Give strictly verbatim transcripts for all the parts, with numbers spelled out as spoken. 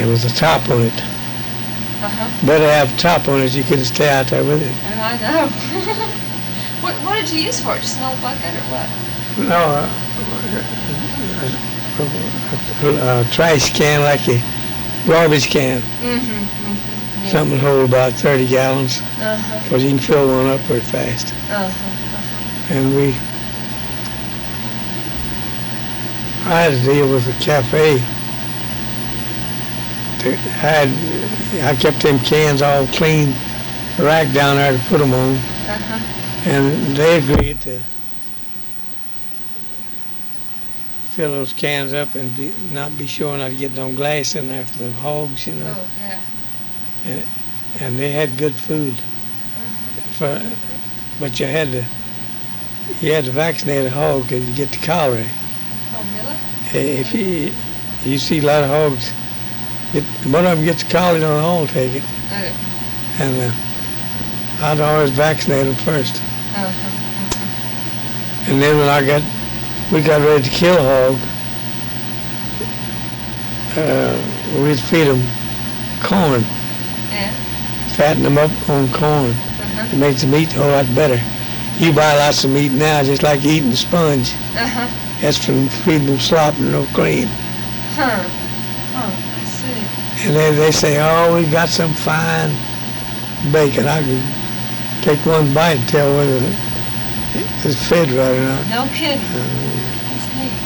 There was a top on it. Uh-huh. Better have a top on it. You couldn't stay out there with it. And I know. what what did you use for it? Just an old bucket or what? No, uh, a, a, a trash can like a garbage can. Mm-hmm. mm-hmm. Yeah. Something that hold about thirty gallons. Uh-huh. Because you can fill one up pretty fast. Uh-huh. uh-huh. And we, I had to deal with a cafe. That had, I kept them cans all clean, rack down there to put them on. Uh-huh. And they agreed to fill those cans up and be, not be sure not to get no glass in there for the hogs, you know. Oh, yeah. And, and they had good food. Uh-huh. For, but you had to, you had to vaccinate a hog because you get the cholera. Oh, really? If you, you see a lot of hogs, it, one of them gets the cholera, don't all take it. Oh. And uh, I'd always vaccinate them first. Uh-huh. uh-huh. And then when I got, we got ready to kill a hog, uh, we'd feed them corn, Yeah. fatten them up on corn. Uh-huh. It makes the meat a whole lot better. You buy lots of meat now, just like eating a sponge. Uh-huh. That's from feeding them slop and no cream. Huh. Huh. I see. And then they say, oh, we got some fine bacon. I can take one bite and tell whether it's fed right or not. No kidding. That's neat.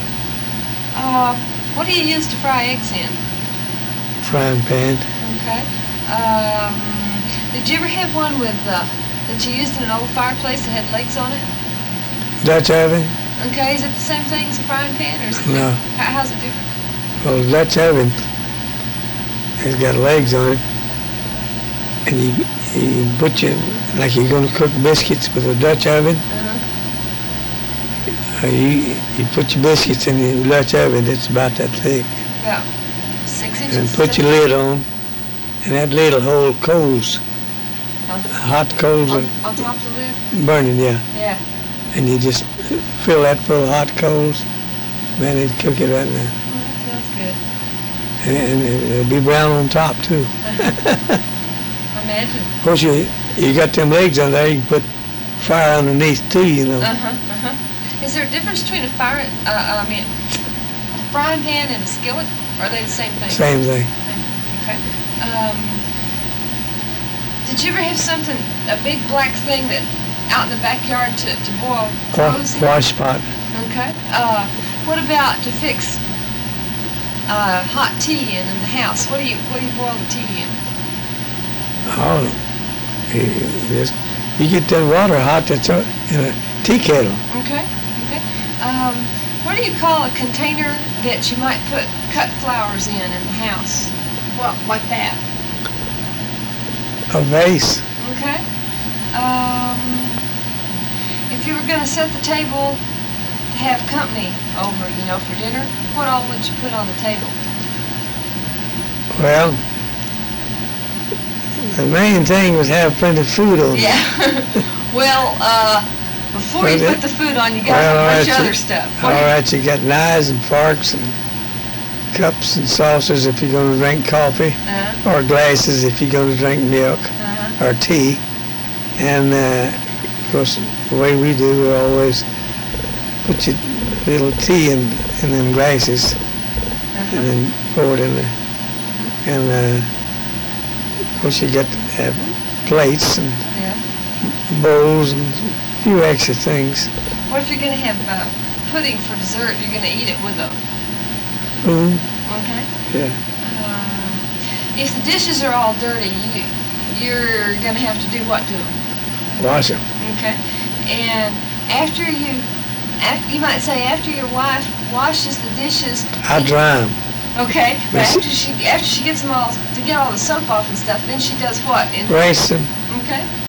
Uh, what do you use to fry eggs in? Frying pan. Okay. Um, did you ever have one with uh, that you used in an old fireplace that had legs on it? Dutch oven? Okay, is it the same thing as a frying pan, or is it No. How, how's it different? Well, the Dutch oven has got legs on it, and you you put your, like you're going to cook biscuits with a Dutch oven. Uh-huh. Uh, you you put your biscuits in the Dutch oven. It's about that thick, About six inches. and put your lid on, and that lid will hold coals, on, hot coals on, and on top of the lid. burning, yeah. Yeah. And you just fill that full of hot coals, man, it'd cook it right now. Well, that sounds good. And, and it'll be brown on top too. Imagine. Of course, you you got them legs on there, you can put fire underneath too, you know. Uh-huh, uh-huh. Is there a difference between a fire, uh, I mean, a frying pan and a skillet? Or are they the same thing? Same thing. Okay. Um, did you ever have something, a big black thing that out in the backyard to, to boil clothes in? Wash pot. Okay. Uh, what about to fix uh, hot tea in in the house? What do you what do you boil the tea in? Oh, you, just, you get that water hot that's in a tea kettle. Okay. Okay. Um, what do you call a container that you might put cut flowers in in the house? Well, like that. A vase. Okay. Um, if you were going to set the table to have company over, you know, for dinner, what all would you put on the table? Well, the main thing was have plenty of food on it. Yeah. Well, uh, before you Well, put the food on, you got well, a bunch all of right, other you- stuff. All What do you- right, you got knives and forks and cups and saucers if you're going to drink coffee, Uh-huh. or glasses if you're going to drink milk Uh-huh. or tea. And uh, of course, the way we do, we always put your little tea in, in them glasses Uh-huh. and then pour it in there. And uh, of course, you got to have plates and Yeah. bowls and a few extra things. What if you're going to have uh, pudding for dessert? You're going to eat it with a... Spoon, Okay. yeah. Um, if the dishes are all dirty, you, you're going to have to do what to them? Wash them. Okay. And after you, after, you might say after your wife washes the dishes. I dry them. Okay. But Yes. after she after she gets them all to get all the soap off and stuff, then she does what? In, Rinse them. okay.